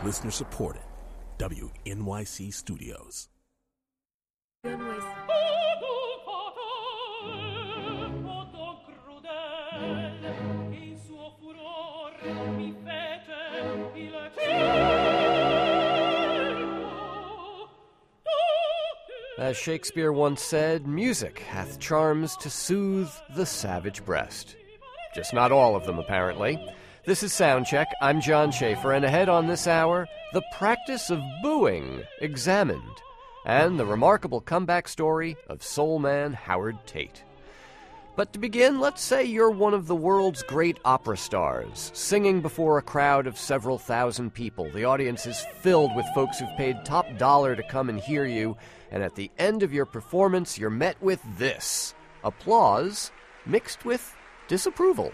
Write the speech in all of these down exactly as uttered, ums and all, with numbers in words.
Listener supported. W N Y C Studios. As Shakespeare once said, music hath charms to soothe the savage breast. Just not all of them, apparently. This is Soundcheck. I'm John Schaefer, and ahead on this hour, the practice of booing examined, and the remarkable comeback story of soul man Howard Tate. But to begin, let's say you're one of the world's great opera stars, singing before a crowd of several thousand people. The audience is filled with folks who've paid top dollar to come and hear you, and at the end of your performance, you're met with this: applause mixed with disapproval.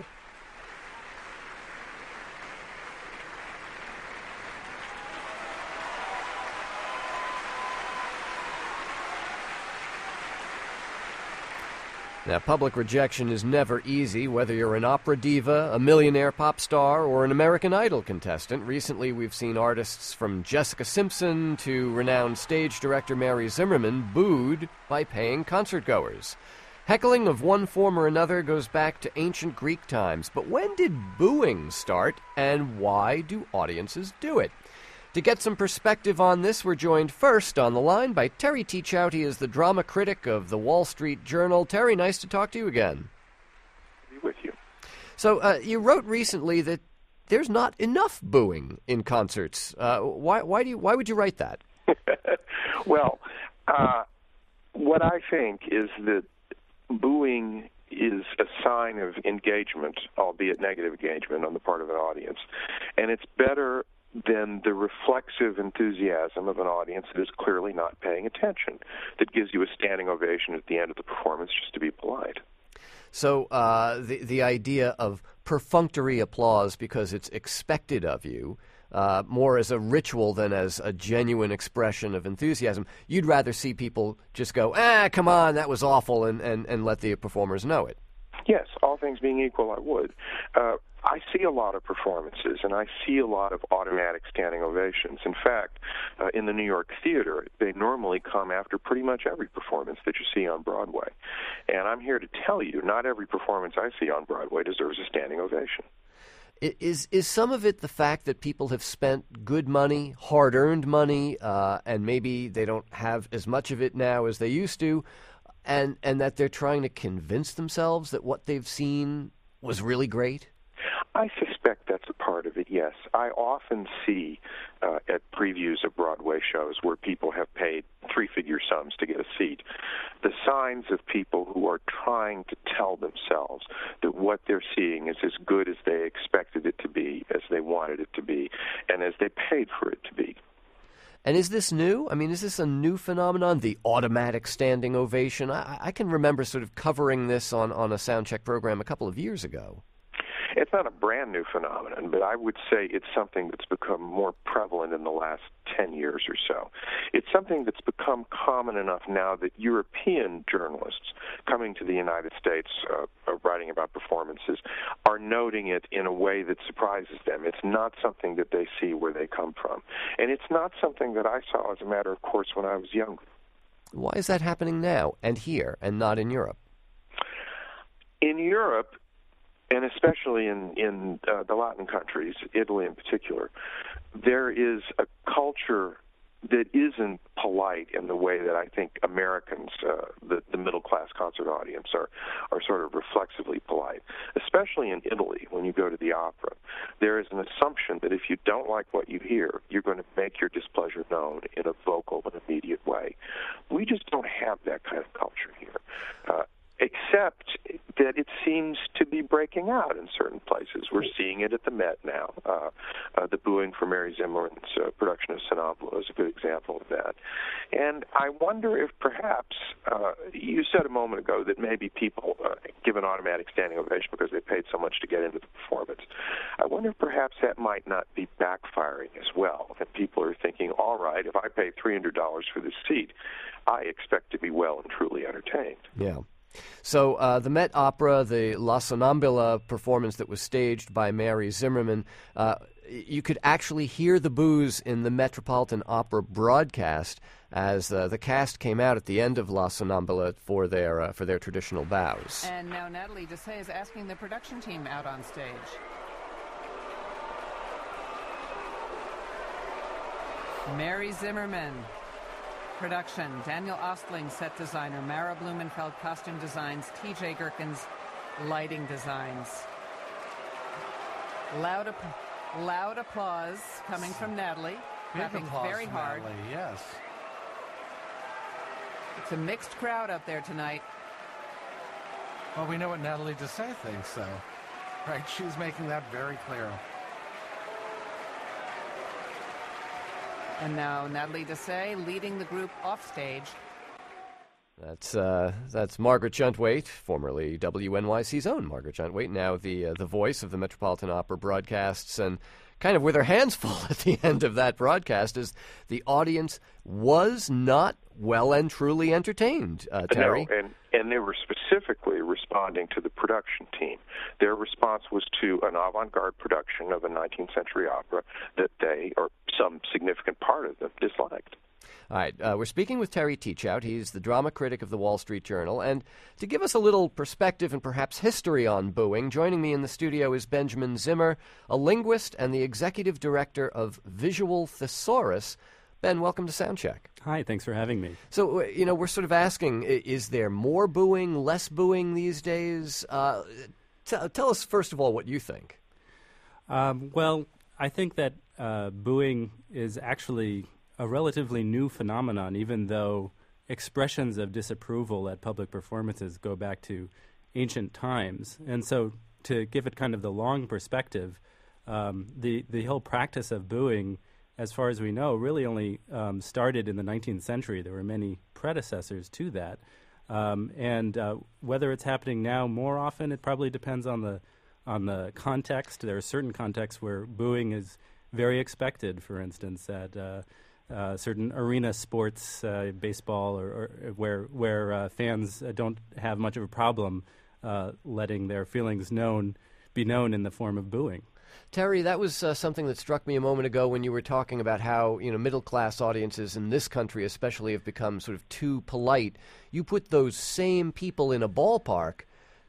Now, public rejection is never easy, whether you're an opera diva, a millionaire pop star, or an American Idol contestant. Recently, we've seen artists from Jessica Simpson to renowned stage director Mary Zimmerman booed by paying concertgoers. Heckling of one form or another goes back to ancient Greek times. But when did booing start, and why do audiences do it? To get some perspective on this, we're joined first on the line by Terry Teachout. He is the drama critic of the Wall Street Journal. Terry, nice to talk to you again. Be with you. So uh, you wrote recently that there's not enough booing in concerts. Uh, why, why do you? Why would you write that? Well, uh, what I think is that booing is a sign of engagement, albeit negative engagement, on the part of an audience, and it's better than the reflexive enthusiasm of an audience that is clearly not paying attention, that gives you a standing ovation at the end of the performance just to be polite. So uh, the the idea of perfunctory applause because it's expected of you, uh, more as a ritual than as a genuine expression of enthusiasm, you'd rather see people just go, ah, come on, that was awful, and, and, and let the performers know it. Yes, all things being equal, I would. Uh, I see a lot of performances, and I see a lot of automatic standing ovations. In fact, uh, in the New York theater, they normally come after pretty much every performance that you see on Broadway. And I'm here to tell you, not every performance I see on Broadway deserves a standing ovation. Is is some of it the fact that people have spent good money, hard-earned money, uh, and maybe they don't have as much of it now as they used to, and, and that they're trying to convince themselves that what they've seen was really great? I suspect that's a part of it, yes. I often see uh, at previews of Broadway shows where people have paid three-figure sums to get a seat, the signs of people who are trying to tell themselves that what they're seeing is as good as they expected it to be, as they wanted it to be, and as they paid for it to be. And is this new? I mean, is this a new phenomenon, the automatic standing ovation? I, I can remember sort of covering this on, on a Soundcheck program a couple of years ago. It's not a brand new phenomenon, but I would say it's something that's become more prevalent in the last ten years or so. It's something that's become common enough now that European journalists coming to the United States, uh, uh, writing about performances, are noting it in a way that surprises them. It's not something that they see where they come from. And it's not something that I saw as a matter of course when I was younger. Why is that happening now and here and not in Europe? In Europe, and especially in, in uh, the Latin countries, Italy in particular, there is a culture that isn't polite in the way that I think Americans, uh, the, the middle-class concert audience, are, are sort of reflexively polite. Especially in Italy, when you go to the opera, there is an assumption that if you don't like what you hear, you're going to make your displeasure known in a vocal and immediate way. We just don't have that kind of culture here. Uh, except that it seems to be breaking out in certain places. We're seeing it at the Met now. Uh, uh, the booing for Mary Zimmerman's uh, production of Sonnambula is a good example of that. And I wonder if perhaps, uh, you said a moment ago that maybe people uh, give an automatic standing ovation because they paid so much to get into the performance. I wonder if perhaps that might not be backfiring as well, and people are thinking, all right, if I pay three hundred dollars for this seat, I expect to be well and truly entertained. Yeah. So uh, the Met Opera, the La Sonnambula performance that was staged by Mary Zimmerman, uh, you could actually hear the boos in the Metropolitan Opera broadcast as uh, the cast came out at the end of La Sonnambula for their uh, for their traditional bows. And now Natalie Dessay is asking the production team out on stage. Mary Zimmerman, production. Daniel Ostling, set designer. Mara Blumenfeld, costume designs. T J Gerkins, lighting designs. Loud, ap- loud applause coming from Natalie, clapping very hard. Natalie, yes. It's a mixed crowd up there tonight. Well, we know what Natalie Dessay thinks, though. Right? She's making that very clear. And now Natalie Dessay leading the group off stage. That's uh, that's Margaret Juntwaite, formerly W N Y C's own Margaret Juntwaite, now the uh, the voice of the Metropolitan Opera broadcasts, and kind of with her hands full at the end of that broadcast, as the audience was not well and truly entertained. Uh, Terry, no, and and they were specifically responding to the production team. Their response was to an avant-garde production of a nineteenth century opera that they, or some significant part of them, disliked. All right, uh, we're speaking with Terry Teachout. He's the drama critic of the Wall Street Journal. And to give us a little perspective and perhaps history on booing, joining me in the studio is Benjamin Zimmer, a linguist and the executive director of Visual Thesaurus. Ben, welcome to Soundcheck. Hi, thanks for having me. So, you know, we're sort of asking, is there more booing, less booing these days? Uh, t- tell us, first of all, what you think. Um, well, I think that uh, booing is actually a relatively new phenomenon, even though expressions of disapproval at public performances go back to ancient times. And so to give it kind of the long perspective, um, the, the whole practice of booing, as far as we know, really only um, started in the nineteenth century. There were many predecessors to that. Um, and uh, whether it's happening now more often, it probably depends on the on the context. There are certain contexts where booing is very expected, for instance, at uh, Uh, certain arena sports, uh, baseball, or, or where where uh, fans uh, don't have much of a problem uh, letting their feelings known be known in the form of booing. Terry, that was uh, something that struck me a moment ago when you were talking about how, you know, middle-class audiences in this country especially have become sort of too polite. You put those same people in a ballpark,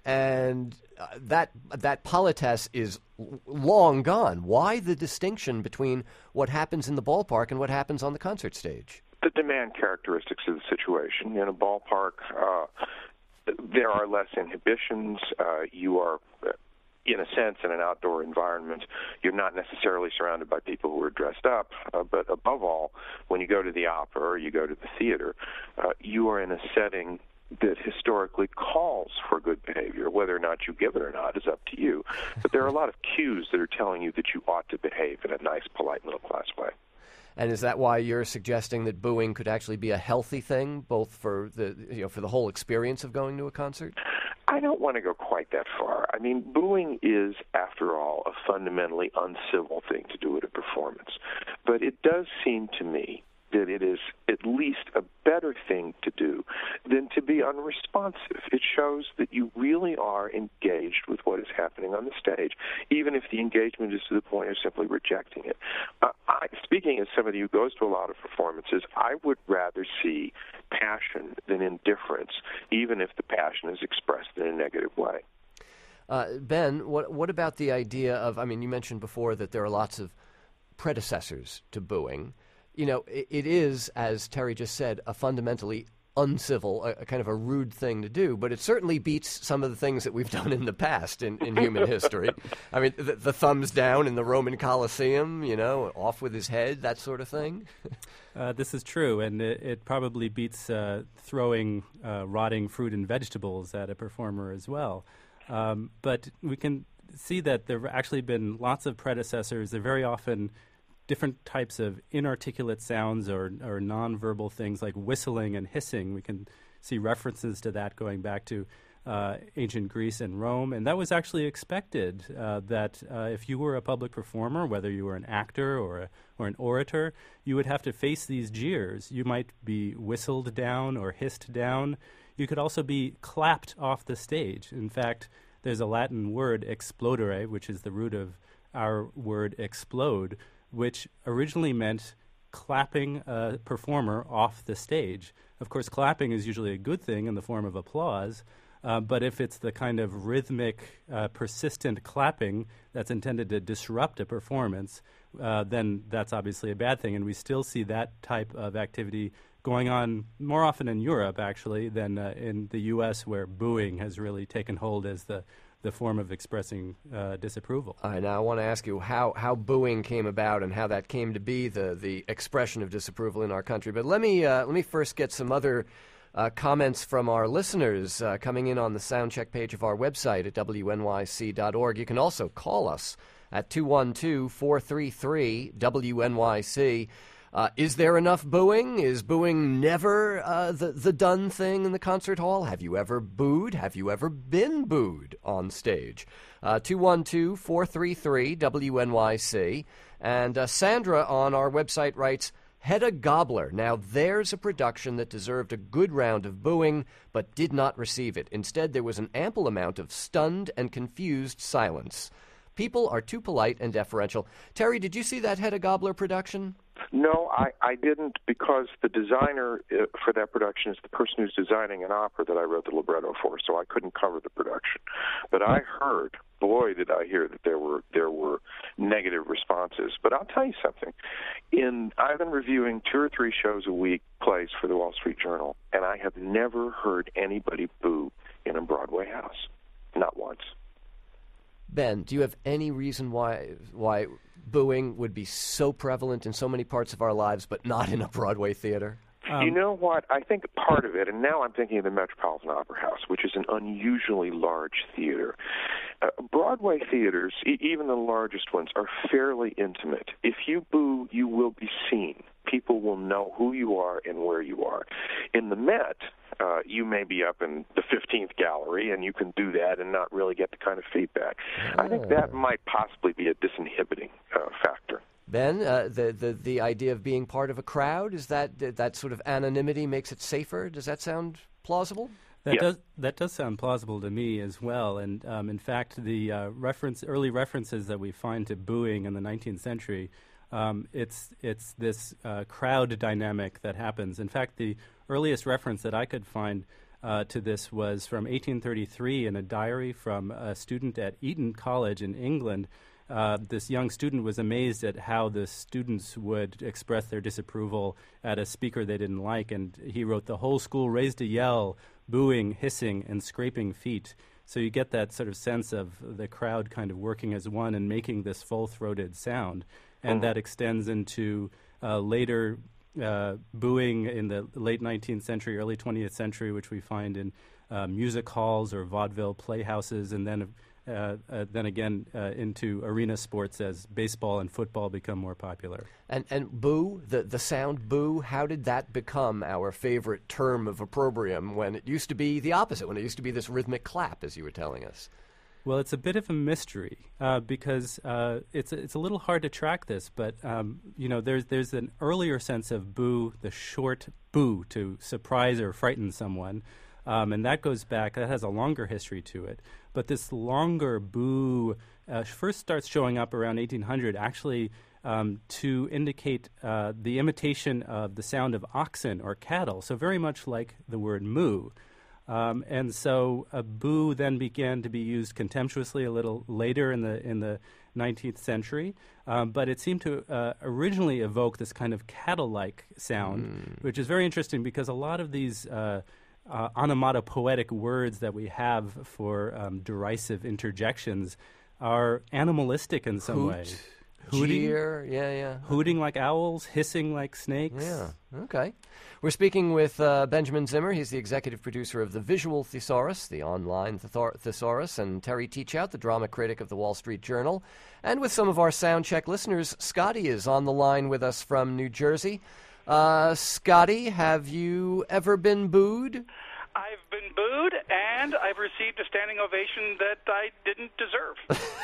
and uh, that that politesse is l- long gone. Why the distinction between what happens in the ballpark and what happens on the concert stage? The demand characteristics of the situation. In a ballpark, uh, there are less inhibitions. Uh, you are, uh, in a sense, in an outdoor environment. You're not necessarily surrounded by people who are dressed up, uh, but above all, when you go to the opera or you go to the theater, uh, you are in a setting that historically calls for good behavior. Whether or not you give it or not is up to you. But there are a lot of cues that are telling you that you ought to behave in a nice, polite, middle-class way. And is that why you're suggesting that booing could actually be a healthy thing, both for the you know for the whole experience of going to a concert? I don't want to go quite that far. I mean, booing is, after all, a fundamentally uncivil thing to do at a performance. But it does seem to me that it is at least a better thing to do than to be unresponsive. It shows that you really are engaged with what is happening on the stage, even if the engagement is to the point of simply rejecting it. Uh, I, speaking as somebody who goes to a lot of performances, I would rather see passion than indifference, even if the passion is expressed in a negative way. Uh, Ben, what what about the idea of, I mean, you mentioned before that there are lots of predecessors to booing. You know, it, it is, as Terry just said, a fundamentally uncivil, a, a kind of a rude thing to do, but it certainly beats some of the things that we've done in the past in, in human history. I mean, the, the thumbs down in the Roman Colosseum, you know, off with his head, that sort of thing. Uh, this is true, and it, it probably beats uh, throwing uh, rotting fruit and vegetables at a performer as well. Um, but we can see that there have actually been lots of predecessors. They're very often different types of inarticulate sounds or, or nonverbal things like whistling and hissing. We can see references to that going back to uh, ancient Greece and Rome. And that was actually expected, uh, that uh, if you were a public performer, whether you were an actor or, a, or an orator, you would have to face these jeers. You might be whistled down or hissed down. You could also be clapped off the stage. In fact, there's a Latin word, explodere, which is the root of our word explode, which originally meant clapping a performer off the stage. Of course, clapping is usually a good thing in the form of applause, uh, but if it's the kind of rhythmic, uh, persistent clapping that's intended to disrupt a performance, uh, then that's obviously a bad thing. And we still see that type of activity going on more often in Europe, actually, than uh, in the U S, where booing has really taken hold as the the form of expressing uh, disapproval. All right, now I want to ask you how, how booing came about and how that came to be the, the expression of disapproval in our country. But let me uh, let me first get some other uh, comments from our listeners uh, coming in on the Soundcheck page of our website at W N Y C dot org. You can also call us at two one two, four three three, W N Y C. Uh, is there enough booing? Is booing never uh, the, the done thing in the concert hall? Have you ever booed? Have you ever been booed on stage? Uh, two one two, four three three, W N Y C. And uh, Sandra on our website writes, Hedda Gabler. Now, there's a production that deserved a good round of booing, but did not receive it. Instead, there was an ample amount of stunned and confused silence. People are too polite and deferential. Terry, did you see that Hedda Gabler production? No, I, I didn't, because the designer uh, for that production is the person who's designing an opera that I wrote the libretto for, so I couldn't cover the production. But I heard, boy, did I hear that there were there were negative responses. But I'll tell you something. In I've been reviewing two or three shows a week, plays for the Wall Street Journal, and I have never heard anybody boo in a Broadway house. Not once. Ben, do you have any reason why why booing would be so prevalent in so many parts of our lives, but not in a Broadway theater? Um, you know what? I think part of it, and now I'm thinking of the Metropolitan Opera House, which is an unusually large theater. Uh, Broadway theaters, e- even the largest ones, are fairly intimate. If you boo, you will be seen. People will know who you are and where you are. In the Met, uh, you may be up in the fifteenth gallery, and you can do that and not really get the kind of feedback. I think that might possibly be a disinhibiting uh, factor. Ben, uh, the, the the idea of being part of a crowd, is that that sort of anonymity makes it safer? Does that sound plausible? That Yeah. does that does sound plausible to me as well. And um, in fact, the uh, reference early references that we find to booing in the nineteenth century, um, it's it's this uh, crowd dynamic that happens. In fact, the earliest reference that I could find uh, to this was from eighteen thirty-three in a diary from a student at Eton College in England. Uh, this young student was amazed at how the students would express their disapproval at a speaker they didn't like, and he wrote, "The whole school raised a yell, booing, hissing, and scraping feet." So you get that sort of sense of the crowd kind of working as one and making this full-throated sound, and Mm-hmm. that extends into uh, later uh, booing in the late nineteenth century, early twentieth century, which we find in uh, music halls or vaudeville playhouses, and then Uh, uh, then again uh, into arena sports as baseball and football become more popular. And and boo, the, the sound boo, how did that become our favorite term of opprobrium when it used to be the opposite, when it used to be this rhythmic clap, as you were telling us? Well, it's a bit of a mystery uh, because uh, it's it's a little hard to track this, but um, you know, there's there's an earlier sense of boo, the short boo to surprise or frighten someone. Um, and that goes back, that has a longer history to it. But this longer boo uh, first starts showing up around eighteen hundred, actually um, to indicate uh, the imitation of the sound of oxen or cattle, so very much like the word moo. Um, and so a boo then began to be used contemptuously a little later in the in the nineteenth century, um, but it seemed to uh, originally evoke this kind of cattle-like sound, mm. which is very interesting because a lot of these Uh, Uh, onomatopoetic words that we have for um, derisive interjections are animalistic in some Hoot, way. Hooting, jeer, yeah, yeah. hooting like owls, hissing like snakes. Yeah, okay. We're speaking with uh, Benjamin Zimmer. He's the executive producer of The Visual Thesaurus, the online thethor- thesaurus, and Terry Teachout, the drama critic of the Wall Street Journal. And with some of our Soundcheck listeners, Scotty is on the line with us from New Jersey. Uh, Scotty, have you ever been booed? I've been booed, and I've received a standing ovation that I didn't deserve.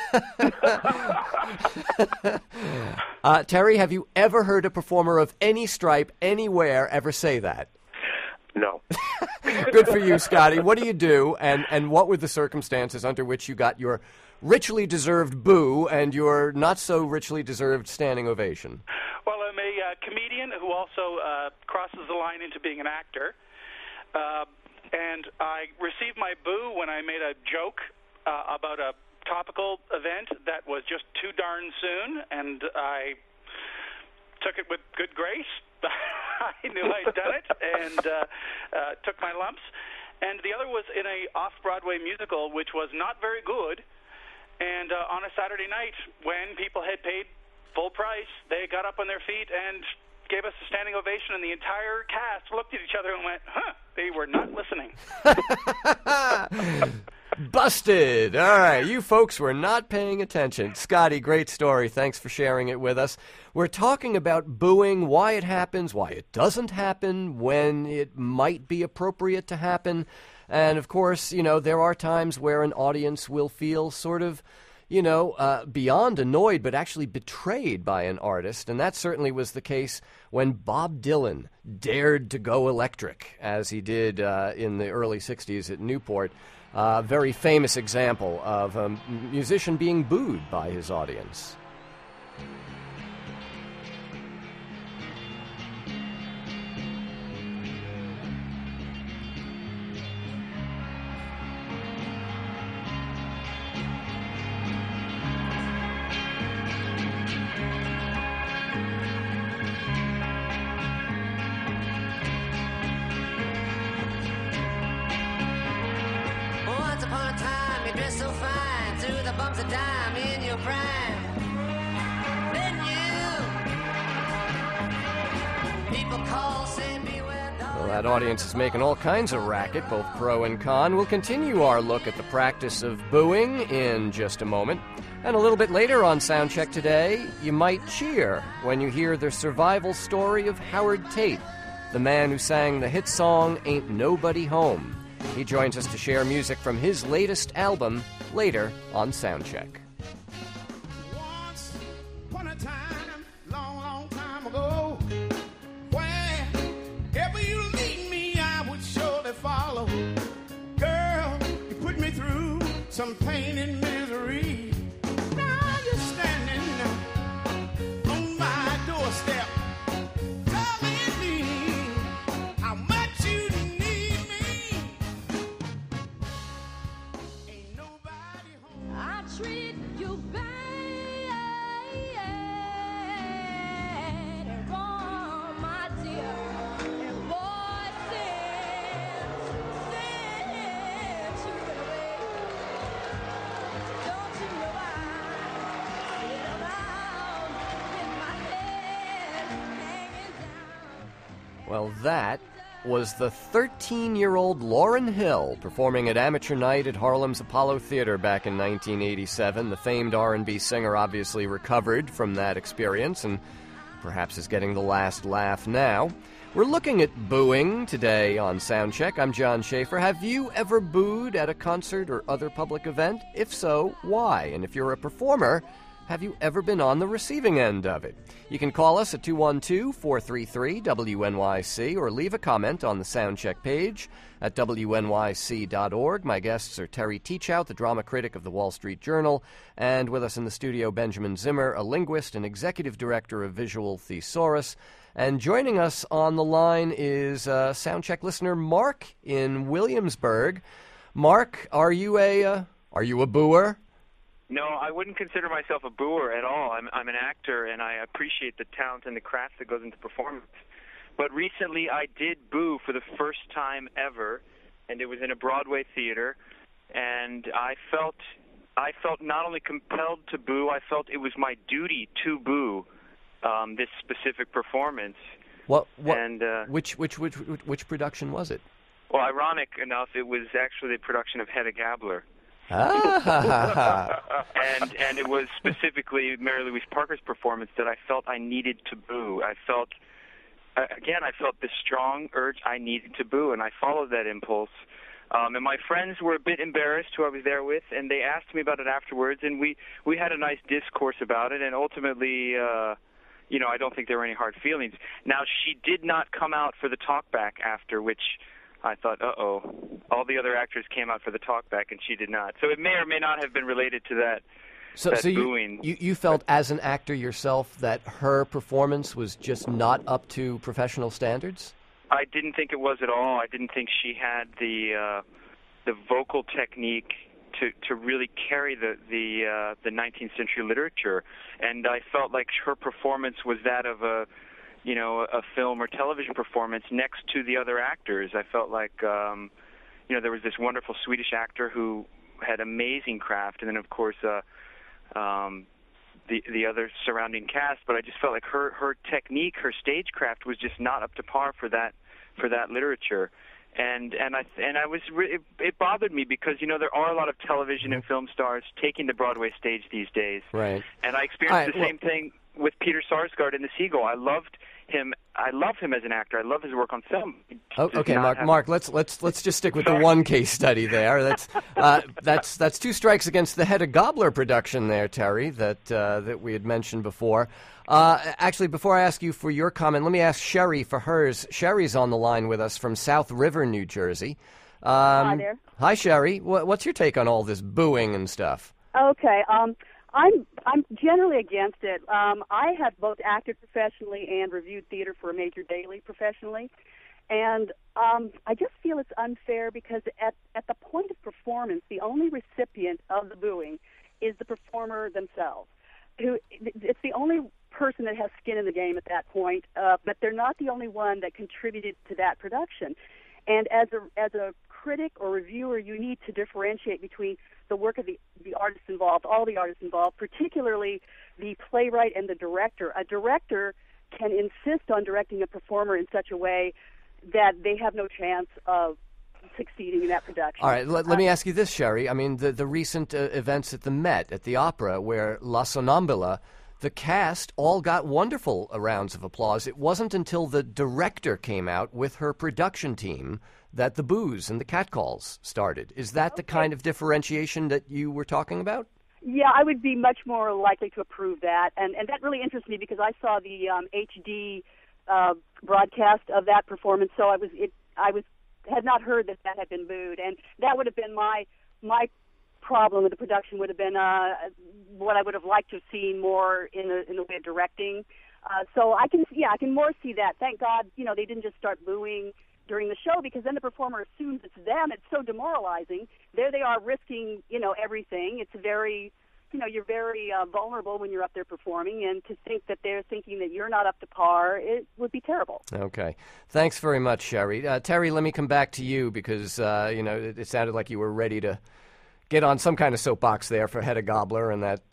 uh, Terry, have you ever heard a performer of any stripe anywhere ever say that? No. Good for you, Scotty. What do you do, and, and what were the circumstances under which you got your richly deserved boo and your not-so-richly deserved standing ovation? Well, I'm a uh, comedian who also uh, crosses the line into being an actor. Uh, and I received my boo when I made a joke uh, about a topical event that was just too darn soon, and I took it with good grace. I knew I'd done it, and uh, uh, took my lumps. And the other was in a off-Broadway musical, which was not very good. And uh, on a Saturday night, when people had paid full price, they got up on their feet and gave us a standing ovation, and the entire cast looked at each other and went, huh, they were not listening. Busted. All right, you folks were not paying attention. Scotty, great story. Thanks for sharing it with us. We're talking about booing, why it happens, why it doesn't happen, when it might be appropriate to happen. And, of course, you know, there are times where an audience will feel sort of, you know, uh, beyond annoyed, but actually betrayed by an artist. And that certainly was the case when Bob Dylan dared to go electric, as he did uh, in the early sixties at Newport. A uh, very famous example of a musician being booed by his audience. Well, that audience is making all kinds of racket, both pro and con. We'll continue our look at the practice of booing in just a moment. And a little bit later on Soundcheck today, you might cheer when you hear the survival story of Howard Tate, the man who sang the hit song Ain't Nobody Home. He joins us to share music from his latest album later on Soundcheck. Once upon a time, long, long time ago, wherever you lead me, I would surely follow. Girl, you put me through some pain and misery. Now you're standing on my doorstep. Treat you bad and wrong, my dear. And boy, since, since you went away, don't you know I sit around with my head hanging down. Well, that was the thirteen-year-old Lauryn Hill performing at Amateur Night at Harlem's Apollo Theater back in nineteen eighty-seven. The famed R and B singer obviously recovered from that experience and perhaps is getting the last laugh now. We're looking at booing today on Soundcheck. I'm John Schaefer. Have you ever booed at a concert or other public event? If so, why? And if you're a performer, have you ever been on the receiving end of it? You can call us at two one two, four three three, W N Y C or leave a comment on the Soundcheck page at W N Y C dot org. My guests are Terry Teachout, the drama critic of the Wall Street Journal, and with us in the studio, Benjamin Zimmer, a linguist and executive director of Visual Thesaurus. And joining us on the line is uh, Soundcheck listener Mark in Williamsburg. Mark, are you a uh, are you a booer? No, I wouldn't consider myself a booer at all. I'm, I'm an actor, and I appreciate the talent and the craft that goes into performance. But recently I did boo for the first time ever, and it was in a Broadway theater, and I felt I felt not only compelled to boo, I felt it was my duty to boo um, this specific performance. What? what and, uh, which, which, which, which, which production was it? Well, ironic enough, it was actually a production of Hedda Gabler. Ah. and and it was specifically Mary Louise Parker's performance that I felt I needed to boo. I felt, again, I felt this strong urge I needed to boo, and I followed that impulse. Um, and my friends were a bit embarrassed, who I was there with, and they asked me about it afterwards, and we, we had a nice discourse about it, and ultimately, uh, you know, I don't think there were any hard feelings. Now, she did not come out for the talkback after, which I thought, uh-oh, all the other actors came out for the talkback and she did not. So it may or may not have been related to that, so, that so you, booing. You, you felt as an actor yourself that her performance was just not up to professional standards? I didn't think it was at all. I didn't think she had the uh, the vocal technique to to really carry the the uh, the nineteenth century literature, and I felt like her performance was that of a you know a film or television performance next to the other actors. I felt like um, you know there was this wonderful Swedish actor who had amazing craft, and then of course uh, um, the the other surrounding cast. But I just felt like her her technique, her stagecraft was just not up to par for that for that literature. And and I and I was re- it, it bothered me because you know there are a lot of television and film stars taking the Broadway stage these days. Right. And I experienced right, the well, same thing with Peter Sarsgaard in The Seagull. I loved him. I love him as an actor. I love his work on film. Oh, okay, Mark. have... Mark, let's let's let's just stick with the one case study there. That's uh, that's that's two strikes against the Hedda Gabler production there, Terry. That uh, that we had mentioned before. Uh, actually, before I ask you for your comment, let me ask Sherry for hers. Sherry's on the line with us from South River, New Jersey. Um, Hi there. Hi, Sherry. What, what's your take on all this booing and stuff? Okay. Um, I'm I'm generally against it. Um, I have both acted professionally and reviewed theater for a major daily professionally, and um, I just feel it's unfair because at at the point of performance, the only recipient of the booing is the performer themselves. Who it's the only person that has skin in the game at that point, uh, but they're not the only one that contributed to that production. And as a as a critic or reviewer, you need to differentiate between the work of the, the artists involved, all the artists involved, particularly the playwright and the director. A director can insist on directing a performer in such a way that they have no chance of succeeding in that production. All right, let, let me ask you this, Sherry. I mean, the, the recent uh, events at the Met, at the Opera, where La Sonnambula, the cast all got wonderful rounds of applause. It wasn't until the director came out with her production team that the boos and the catcalls started. Is that okay. the kind of differentiation that you were talking about? Yeah, I would be much more likely to approve that. And, and that really interests me because I saw the um, H D uh, broadcast of that performance, so I was it, I was had not heard that that had been booed. And that would have been my my problem with the production would have been uh, what I would have liked to have seen more in the in the way of directing. Uh, so I can yeah I can more see that. Thank God you know they didn't just start booing during the show because then the performer assumes it's them. It's so demoralizing. There they are risking you know everything. It's very you know you're very uh, vulnerable when you're up there performing, and to think that they're thinking that you're not up to par, it would be terrible. Okay, thanks very much, Sherry. Uh, Terry, let me come back to you because uh, you know it, it sounded like you were ready to get on some kind of soapbox there for Hedda Gabler and that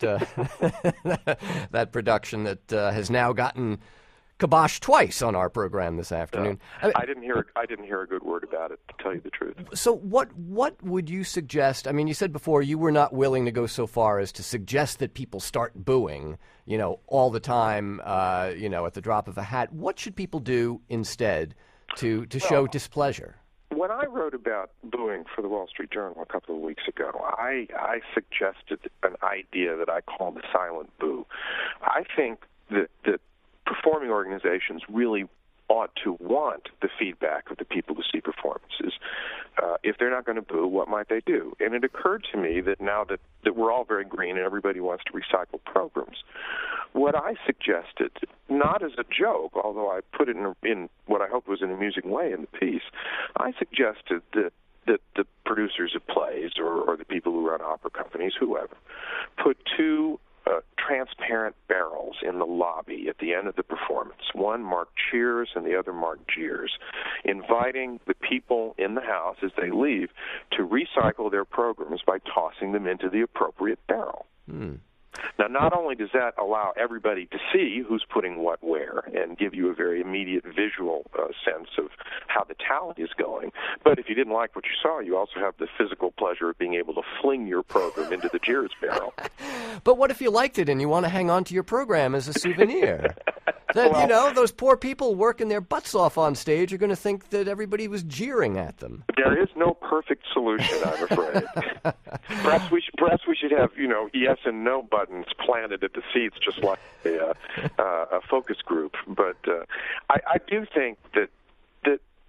uh, that production that uh, has now gotten kiboshed twice on our program this afternoon. Uh, I didn't hear I didn't hear a good word about it, to tell you the truth. So what what would you suggest? I mean, you said before you were not willing to go so far as to suggest that people start booing, you know, all the time, uh, you know, at the drop of a hat. What should people do instead to to show well, displeasure? When I wrote about booing for the Wall Street Journal a couple of weeks ago, I, I suggested an idea that I call the silent boo. I think that, that performing organizations really ought to want the feedback of the people who see performances. Uh, if they're not going to boo, what might they do? And it occurred to me that now that, that we're all very green and everybody wants to recycle programs, what I suggested, not as a joke, although I put it in, in what I hope was an amusing way in the piece, I suggested that that the producers of plays or, or the people who run opera companies, whoever, put two Uh, transparent barrels in the lobby at the end of the performance, one marked cheers and the other marked jeers, inviting the people in the house as they leave to recycle their programs by tossing them into the appropriate barrel. Hmm. Now, not only does that allow everybody to see who's putting what where and give you a very immediate visual uh, sense of how the talent is going, but if you didn't like what you saw, you also have the physical pleasure of being able to fling your program into the jeers barrel. But what if you liked it and you want to hang on to your program as a souvenir? Then, well, you know, those poor people working their butts off on stage are going to think that everybody was jeering at them. There is no perfect solution, I'm afraid. perhaps we should perhaps we should have, you know, yes and no buttons planted at the seats, just like a, uh, uh, a focus group. But uh, I, I do think that that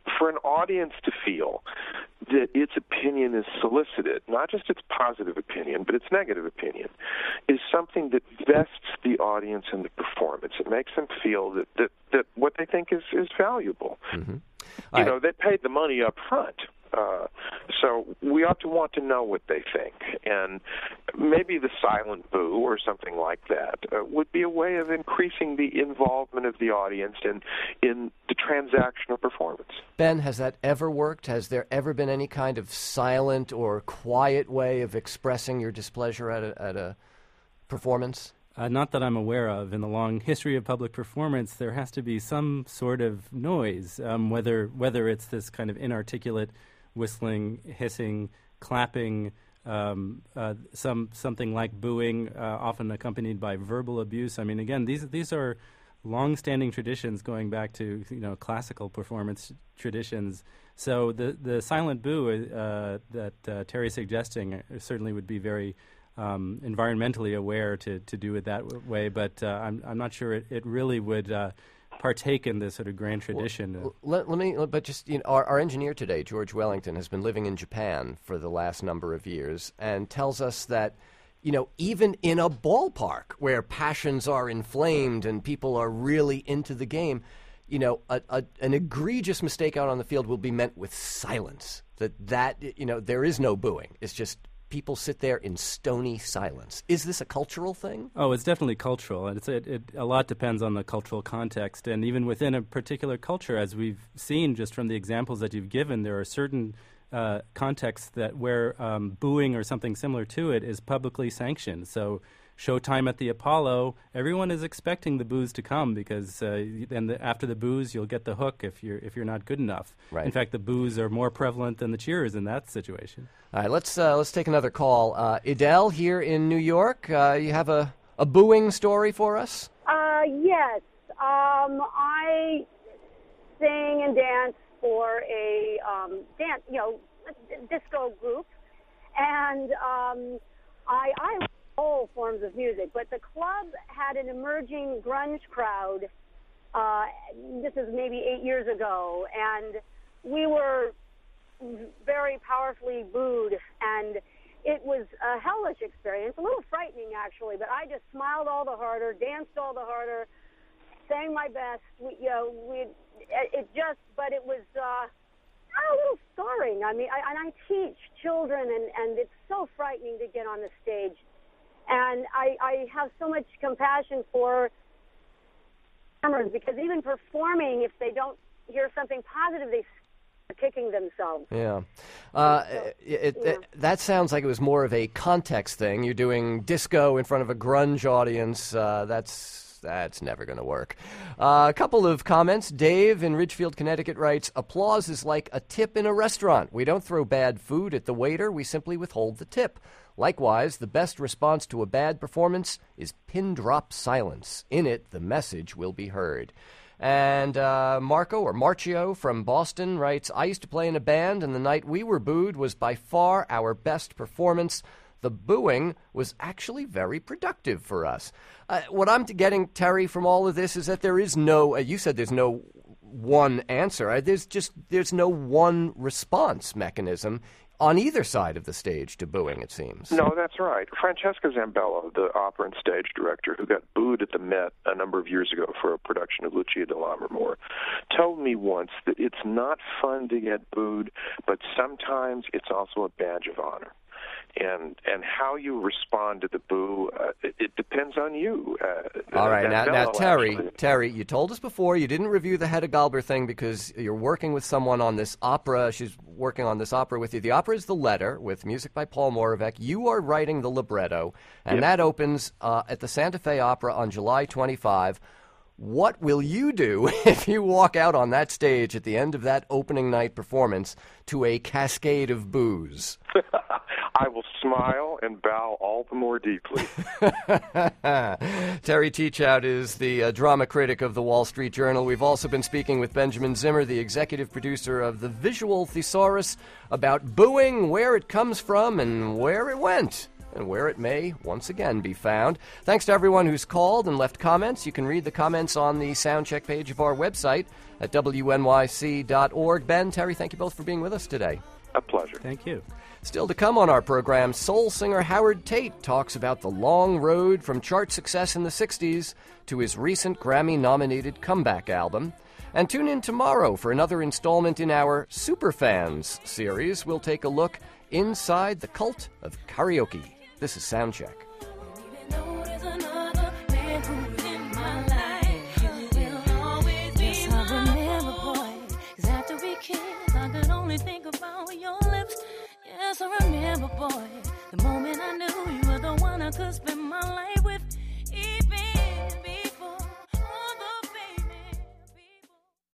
for an audience to feel that its opinion is solicited, not just its positive opinion, but its negative opinion, is something that vests the audience in the performance. It makes them feel that, that, that what they think is, is valuable. Mm-hmm. You I... know, they paid the money up front. Uh, so we ought to want to know what they think. And maybe the silent boo or something like that uh, would be a way of increasing the involvement of the audience in, in the transactional performance. Ben, has that ever worked? Has there ever been any kind of silent or quiet way of expressing your displeasure at a, at a performance? Uh, not that I'm aware of. In the long history of public performance, there has to be some sort of noise, um, whether whether it's this kind of inarticulate whistling, hissing, clapping, um, uh, some something like booing, uh, often accompanied by verbal abuse. I mean, again, these these are long-standing traditions going back to you know classical performance traditions. So the the silent boo uh, that uh, Terry's suggesting certainly would be very um, environmentally aware to, to do it that w- way. But uh, I'm I'm not sure it, it really would uh, partake in this sort of grand tradition. Well, let, let me, but just, you know, our, our engineer today, George Wellington, has been living in Japan for the last number of years and tells us that, you know, even in a ballpark where passions are inflamed and people are really into the game, you know, a, a, an egregious mistake out on the field will be met with silence. That, that, you know, there is no booing. It's just people sit there in stony silence. Is this a cultural thing? Oh, it's definitely cultural, and it's it, it a lot depends on the cultural context. And even within a particular culture, as we've seen just from the examples that you've given, there are certain uh, contexts that where um, booing or something similar to it is publicly sanctioned. So, Showtime at the Apollo, everyone is expecting the boos to come because uh, then the, after the boos, you'll get the hook if you're if you're not good enough. Right. In fact, the boos are more prevalent than the cheers in that situation. All right, let's uh, let's take another call. Uh, Idel here in New York, uh, you have a, a booing story for us? Uh, yes. Um, I sing and dance for a um, dance, you know, disco group, and um, I I. all forms of music, but the club had an emerging grunge crowd. Uh, this is maybe eight years ago, and we were very powerfully booed, and it was a hellish experience, a little frightening actually, but I just smiled all the harder, danced all the harder, sang my best. We, you know, we, it just, but it was uh, a little scarring. I mean, I, and I teach children, and, and it's so frightening to get on the stage. And I, I have so much compassion for performers because even performing, if they don't hear something positive, they start kicking themselves. Yeah. Uh, so, it, yeah. It, that sounds like it was more of a context thing. You're doing disco in front of a grunge audience. Uh, that's that's never going to work. Uh, a couple of comments. Dave in Ridgefield, Connecticut writes, applause is like a tip in a restaurant. We don't throw bad food at the waiter. We simply withhold the tip. Likewise, the best response to a bad performance is pin-drop silence. In it, the message will be heard. And uh, Marco, or Marcio from Boston, writes, I used to play in a band, and the night we were booed was by far our best performance. The booing was actually very productive for us. Uh, what I'm getting, Terry, from all of this is that there is no, uh, you said there's no one answer. Uh, there's just, there's no one response mechanism on either side of the stage to booing, it seems. No, that's right. Francesca Zambello, the opera and stage director who got booed at the Met a number of years ago for a production of Lucia di Lammermoor, told me once that it's not fun to get booed, but sometimes it's also a badge of honor. And and how you respond to the boo, uh, it, it depends on you. Uh, All right, now, now Terry, actually. Terry, you told us before you didn't review the Hedda Gabler thing because you're working with someone on this opera. She's working on this opera with you. The opera is The Letter with music by Paul Moravec. You are writing the libretto, and Yes. that opens uh, at the Santa Fe Opera on July twenty-fifth. What will you do if you walk out on that stage at the end of that opening night performance to a cascade of boos? I will smile and bow all the more deeply. Terry Teachout is the uh, drama critic of the Wall Street Journal. We've also been speaking with Benjamin Zimmer, the executive producer of the Visual Thesaurus, about booing, where it comes from, and where it went. and where it may once again be found. Thanks to everyone who's called and left comments. You can read the comments on the Soundcheck page of our website at W N Y C dot org. Ben, Terry, thank you both for being with us today. A pleasure. Thank you. Still to come on our program, soul singer Howard Tate talks about the long road from chart success in the sixties to his recent Grammy-nominated comeback album. And tune in tomorrow for another installment in our Superfans series. We'll take a look inside the cult of karaoke. This is Soundcheck. Yes, I remember, boy, the moment I knew you were the one I could spend my life.